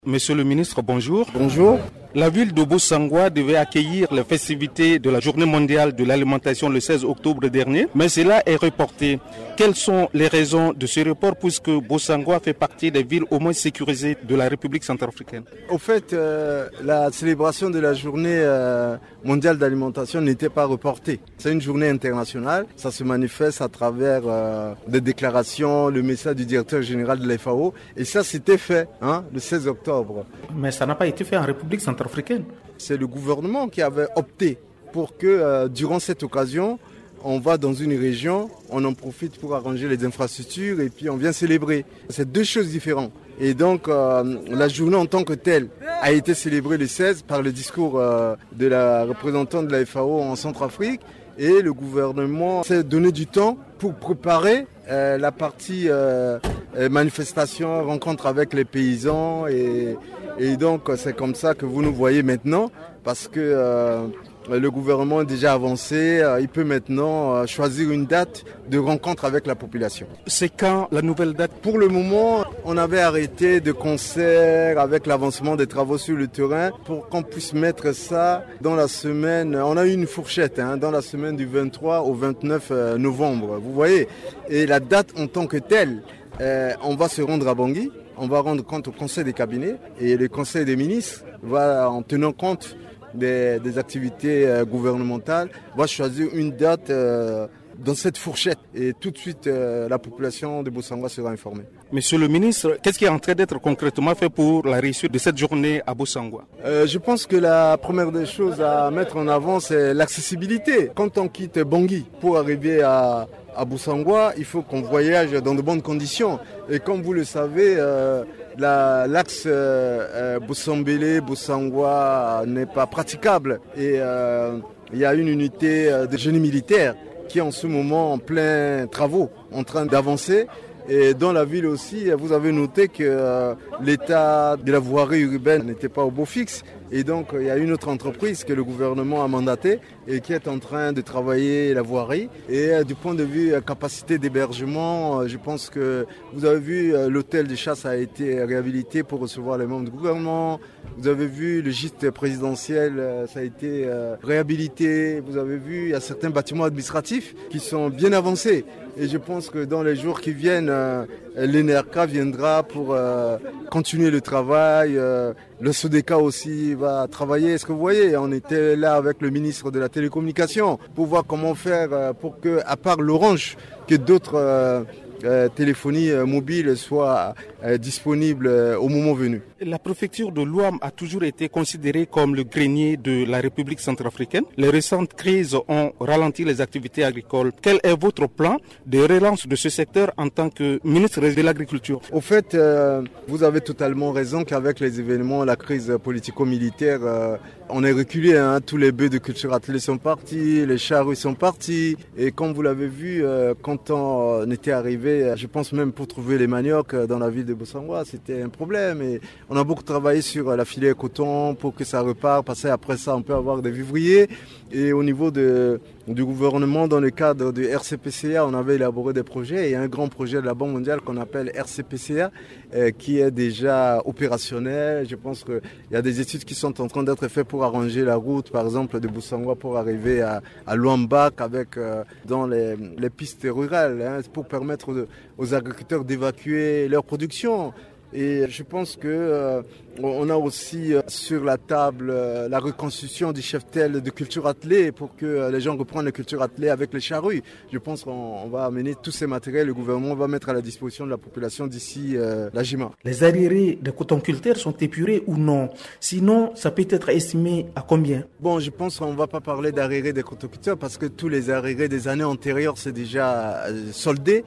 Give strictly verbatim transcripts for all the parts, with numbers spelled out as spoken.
Monsieur le ministre, bonjour. Bonjour. La ville de Bossangoa devait accueillir les festivités de la Journée mondiale de l'alimentation le seize octobre dernier, mais cela est reporté. Quelles sont les raisons de ce report puisque Bossangoa fait partie des villes au moins sécurisées de la République centrafricaine? Au fait, euh, la célébration de la Journée euh, mondiale d'alimentation n'était pas reportée. C'est une journée internationale. Ça se manifeste à travers euh, des déclarations, le message du directeur général de l'F A O. Et ça, c'était fait hein, le seize octobre. Mais ça n'a pas été fait en République centrafricaine. C'est le gouvernement qui avait opté pour que euh, durant cette occasion, on va dans une région, on en profite pour arranger les infrastructures et puis on vient célébrer. C'est deux choses différentes. Et donc euh, la journée en tant que telle a été célébrée le seize par le discours euh, de la représentante de la F A O en Centrafrique. Et le gouvernement s'est donné du temps pour préparer euh, la partie euh, manifestation, rencontre avec les paysans. Et, et donc c'est comme ça que vous nous voyez maintenant parce que euh, le gouvernement est déjà avancé. Euh, il peut maintenant euh, choisir une date de rencontre avec la population. C'est quand la nouvelle date? Pour le moment, on avait arrêté de concert avec l'avancement des travaux sur le terrain pour qu'on puisse mettre ça dans la semaine. On a eu une fourchette hein, dans la semaine du vingt-trois au vingt-neuf novembre. Vous voyez. Et la date en tant que telle, euh, on va se rendre à Bangui. On va rendre compte au conseil des cabinets et le conseil des ministres va, en tenant compte des, des activités euh, gouvernementales, va choisir une date euh, dans cette fourchette. Et tout de suite, euh, la population de Bossangoa sera informée. Monsieur le ministre, qu'est-ce qui est en train d'être concrètement fait pour la réussite de cette journée à Bossangoa? euh, Je pense que la première des choses à mettre en avant, c'est l'accessibilité. Quand on quitte Bangui pour arriver à À Bossangoa, il faut qu'on voyage dans de bonnes conditions. Et comme vous le savez, euh, la, l'axe euh, euh, Bossambélé, Bossangoa n'est pas praticable. Et euh, il y a une unité de génie militaire qui est en ce moment en plein travaux, en train d'avancer. Et dans la ville aussi, vous avez noté que euh, l'état de la voirie urbaine n'était pas au beau fixe. Et donc, il y a une autre entreprise que le gouvernement a mandatée et qui est en train de travailler la voirie. Et euh, du point de vue euh, capacité d'hébergement, euh, je pense que vous avez vu, euh, l'hôtel de chasse a été réhabilité pour recevoir les membres du gouvernement. Vous avez vu, le gîte présidentiel, euh, ça a été euh, réhabilité. Vous avez vu, il y a certains bâtiments administratifs qui sont bien avancés. Et je pense que dans les jours qui viennent, euh, l'ENERCA viendra pour euh, continuer le travail. Euh, le SODECA aussi va travailler. Est-ce que vous voyez, on était là avec le ministre de la Télécommunication pour voir comment faire euh, pour que, à part l'Orange, que d'autres euh, euh, téléphonie euh, mobiles soient euh, disponibles euh, au moment venu. La préfecture de l'Ouam a toujours été considérée comme le grenier de la République centrafricaine. Les récentes crises ont ralenti les activités agricoles. Quel est votre plan de relance de ce secteur en tant que ministre de l'Agriculture? Au fait, euh, vous avez totalement raison qu'avec les événements, la crise politico-militaire, euh, on est reculé. Hein. Tous les bœufs de culture attelée sont partis, les charrues sont partis. Et comme vous l'avez vu, euh, quand on était arrivé, je pense même pour trouver les maniocs dans la ville de Bossangoa, c'était un problème. Et on a beaucoup travaillé sur la filière coton pour que ça repart, parce qu'après ça, on peut avoir des vivriers. Et au niveau de, du gouvernement, dans le cadre du R C P C A, on avait élaboré des projets. Et il y a un grand projet de la Banque mondiale qu'on appelle R C P C A, euh, qui est déjà opérationnel. Je pense qu'il y a des études qui sont en train d'être faites pour arranger la route, par exemple, de Bossangoa pour arriver à, à Luambak, avec, euh, dans les, les pistes rurales, hein, pour permettre aux, aux agriculteurs d'évacuer leur production. Et je pense que euh, on a aussi euh, sur la table euh, la reconstitution du cheptel de culture attelée pour que euh, les gens reprennent la culture attelée avec les charrues. Je pense qu'on on va amener tous ces matériels, le gouvernement va mettre à la disposition de la population d'ici euh, la J I M A. Les arriérés de cotonculteurs sont épurés ou non? Sinon, ça peut être estimé à combien? Bon, je pense qu'on ne va pas parler d'arriérés des cotonculteurs parce que tous les arriérés des années antérieures, c'est déjà euh, soldé.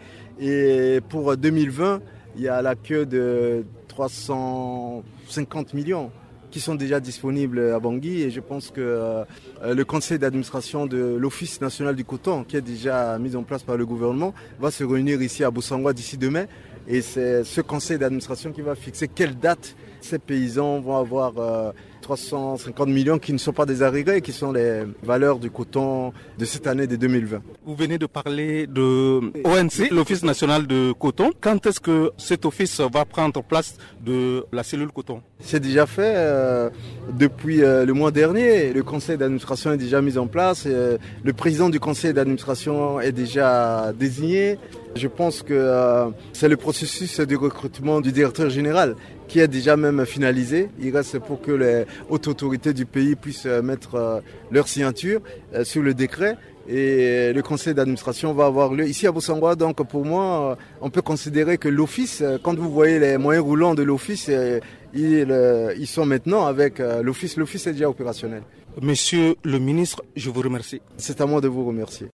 Et pour deux mille vingt, il y a la queue de trois cent cinquante millions qui sont déjà disponibles à Bangui. Et je pense que euh, le conseil d'administration de l'Office national du coton, qui est déjà mis en place par le gouvernement, va se réunir ici à Bossangoa d'ici demain. Et c'est ce conseil d'administration qui va fixer quelle date Ces paysans vont avoir euh, trois cent cinquante millions qui ne sont pas des arriérés, qui sont les valeurs du coton de cette année de deux mille vingt. Vous venez de parler de O N C, l'Office national de coton. Quand est-ce que cet office va prendre place de la cellule coton? C'est déjà fait euh, depuis euh, le mois dernier. Le conseil d'administration est déjà mis en place. Euh, le président du conseil d'administration est déjà désigné. Je pense que euh, c'est le processus de recrutement du directeur général qui est déjà même finalisé. Il reste pour que les hautes autorités du pays puissent mettre euh, leur signature euh, sur le décret. Et le conseil d'administration va avoir lieu ici à Bossangoa. Donc pour moi, on peut considérer que l'office, quand vous voyez les moyens roulants de l'office, ils, ils sont maintenant avec l'office. L'office est déjà opérationnel. Monsieur le ministre, je vous remercie. C'est à moi de vous remercier.